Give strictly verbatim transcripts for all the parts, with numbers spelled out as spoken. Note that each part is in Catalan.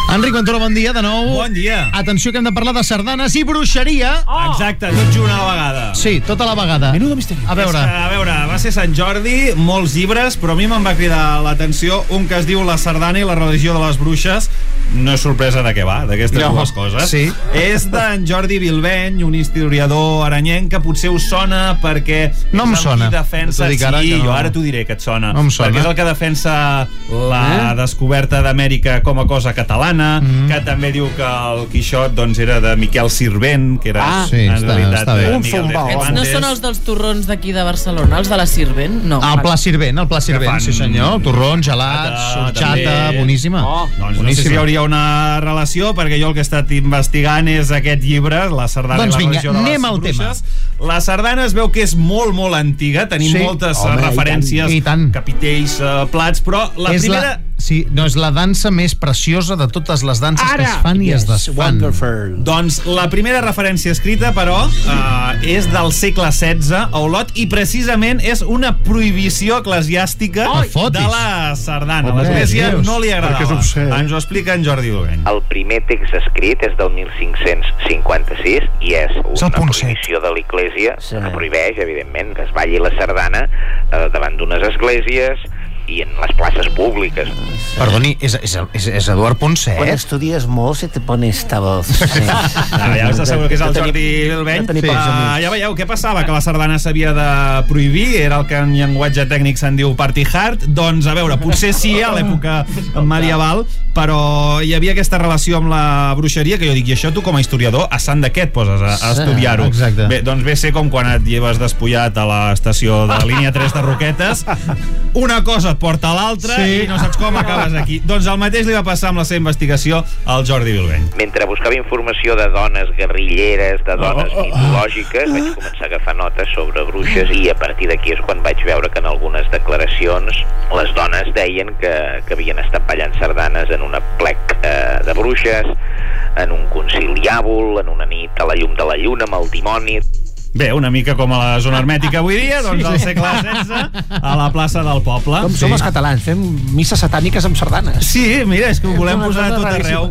Enric Ventura, bon dia de nou. Bon dia. Atenció, que hem de parlar de sardanes i bruixeria. Oh. Exacte, tot junt a la vegada. Sí, tota la vegada. Menudo misteri. A veure. Que, a veure, va ser Sant Jordi, molts llibres, però a mi me'n va cridar l'atenció un que es diu La sardana i la religió de les bruixes. No és sorpresa de què va, d'aquestes no. dues coses. Sí. És d'en Jordi Bilbeny, un historiador aranyenc, que potser us sona perquè no em sona. Defensa, sí, ara no. jo ara t'ho diré que et sona. No em sona. Perquè és el que defensa la eh? descoberta d'Amèrica com a cosa catalana, mm. que també diu que el Quixot doncs, era de Miquel Sirvent, que era ah, sí, en està, realitat està bé. de Un Miguel de Cervantes. No són els dels torrons d'aquí de Barcelona, els de la Sirvent? No. El Pla Sirvent, el Pla Sirvent, sí senyor. Torrons, gelats, horxata, boníssima. Oh, doncs boníssima. no sé si hi hauria una relació, perquè jo el que he estat investigant és aquest llibre, La sardana doncs i la vinga, religió de les anem al bruixes. tema. La sardana es veu que és molt, molt antiga, tenim sí. moltes Home, referències, i tant. capitells, uh, plats, però la és primera... La... Sí, no, és la dansa més preciosa de totes les danses Ara! que es fan i yes, es desfan. Wonderful. Doncs la primera referència escrita, però, uh, és del segle setze a Olot, i precisament és una prohibició eclesiàstica oh, de la sardana. Home, L'Església Déus, no li agradava. Ens ho explica en Jordi Bilbeny. El primer text escrit és del mil cinc-cents cinquanta-sis i és una prohibició de l'Església sí. que prohibeix, evidentment, que es balli la sardana eh, davant d'unes esglésies i en les places públiques. Perdoni, és, és, és, és Eduard Ponset? Quan estudies molt se te pone esta voz. Sí. No, ja us asseguro que és el Jordi Bilbeny. Sí. Uh, ja veieu què passava, que la sardana s'havia de prohibir, era el que en llenguatge tècnic se'n diu party hard. Doncs a veure, potser sí a l'època medieval, però hi havia aquesta relació amb la bruixeria que jo dic, i això tu com a historiador a sant de què et poses a, a estudiar-ho? Exacte. Bé, doncs ve ser com quan et lleves despullat a l'estació de la línia tres de Roquetes. Una cosa porta a l'altra sí. i no saps com acabes aquí. Doncs el mateix li va passar amb la seva investigació al Jordi Bilbeny. Mentre buscava informació de dones guerrilleres, de dones oh, oh, oh. mitològiques, vaig començar a agafar notes sobre bruixes i a partir d'aquí és quan vaig veure que en algunes declaracions les dones deien que, que havien estat ballant sardanes en una plec eh, de bruixes, en un conciliàbul, en una nit a la llum de la lluna amb el dimoni. Bé, una mica com a la zona hermètica avui dia, doncs al segle setze, a la plaça del poble. Com som els catalans, fem misses satàniques amb sardanes. Sí, mira, és que ho volem posar a tot arreu.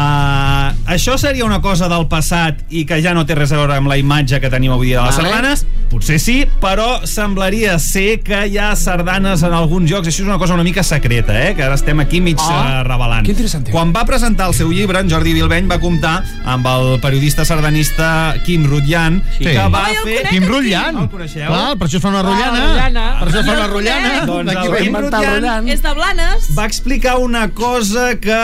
Uh, això seria una cosa del passat i que ja no té res a veure amb la imatge que tenim avui dia de les vale. sardanes? Potser sí, però semblaria ser que hi ha sardanes en alguns llocs. Això és una cosa una mica secreta, eh? Que ara estem aquí mig oh, revelant. Que interessant. Quan va presentar el seu llibre, en Jordi Bilbeny va comptar amb el periodista sardanista Quim Rutllana, sí. que va Ai, fer... Quim Rutllana. El coneixeu? Clar, per això es fa una rotllana. rotllana. Per això es fa una Jo el rotllana. conec. Doncs D'aquí el ve. Quim Rutllana És de Blanes. va explicar una cosa que,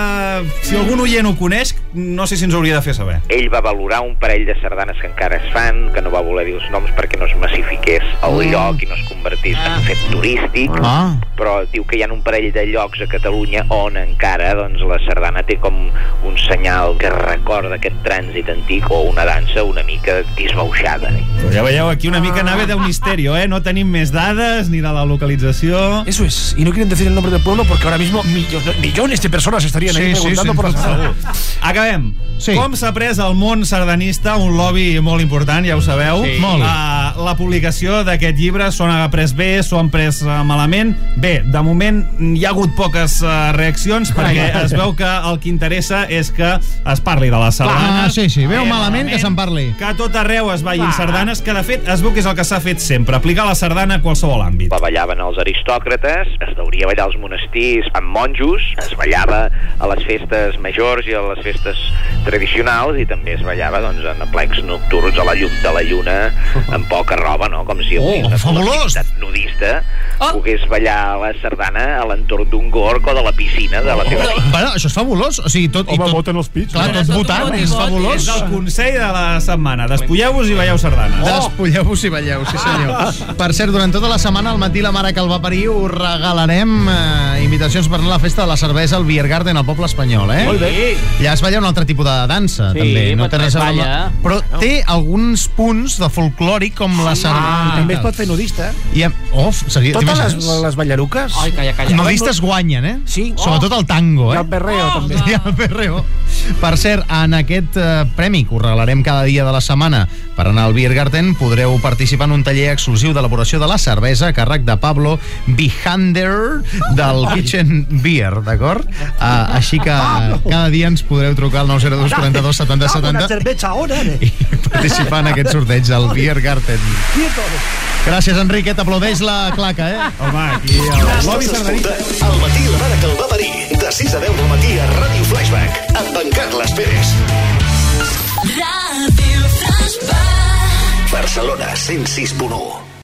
si algun oient ho coneix, no sé si ens hauria de fer saber. Ell va valorar un parell de sardanes que encara es fan, que no va voler dir els noms perquè no es massifiqués el Mm. lloc i no es convertís en un fet turístic, Ah. però diu que hi ha un parell de llocs a Catalunya on encara doncs, la sardana té com un senyal que recorda aquest trànsit antic o una dansa una mica disbauxada. Però ja veieu, aquí una mica anava de un misteri, eh? No tenim més dades ni de la localització. Eso es. Y no quieren decir el nombre del pueblo porque ahora mismo millones, millones de personas estarían Sí, ahí sí, preguntando sí, por la sardana. Acabem. Sí. Com s'ha pres el món sardanista, un lobby molt important, ja ho sabeu. Sí. Molt. Uh, la publicació d'aquest llibre s'ho han pres bé, s'ho han pres uh, malament. Bé, de moment hi ha hagut poques uh, reaccions perquè es veu que el que interessa és que es parli de la sardana. Ah, sí, sí, veu Eh, malament que se'n parli. Que a tot arreu es ballin sardanes, que de fet es veu que és el que s'ha fet sempre, aplicar la sardana a qualsevol àmbit. La ballaven els aristòcrates, es deuria ballar als monestirs amb monjos, es ballava a les festes majors i a les festes tradicionals i també es ballava doncs, en aplecs nocturns a la llum de la lluna amb poca roba, no? Com si Oh, una fabulós! col·lectivitat nudista Oh. pogués ballar la sardana a l'entorn d'un gorg o de la piscina de la teva nit. Bueno, això és fabulós. O sigui, tot... i Home, tot voten els pits. Clar, tot Tot votant, vot, és vot, fabulós. És el consell de la setmana. Despulleu-vos i balleu sardana. Despulleu-vos i balleu, sí senyor. Per cert, durant tota la setmana, al matí la mare que el va parir, us regalarem eh, invitacions per anar a la festa de la cervesa al Beer Garden al poble espanyol, eh? Molt bé. Ja es balla un altre tipus de dansa, Sí, també. No però té res a veure balla. amb- Però té alguns punts de folclòric com la Ah, sardana. també es pot fer nudista. I, oh, seria, Totes les, t'imagines? les ballaruques. Ai, calla, calla. Nudistes guanyen, eh? Sí. Sobretot el tango, I eh? el perreo, també. I el perreo. Per cert, en aquest eh, premi que us regalarem cada dia de la setmana per anar al Biergarten, podreu participar en un taller exclusiu d'elaboració de la cervesa a càrrec de Pablo Bihander del Kitchen Beer, d'acord? Uh, així que cada dia ens podreu trucar al nou zero dos quaranta-dos setanta setanta i participar en aquest sorteig del Biergarten. Gràcies, Enrique. T'aplaudeix la claca, eh? Home, aquí el lobby sardaní. Al matí la mare que el va parir. De sis a deu del matí a Ràdio Flashback. Amb en Carles Pérez. Ràdio Flashback. Barcelona cent sis punt u.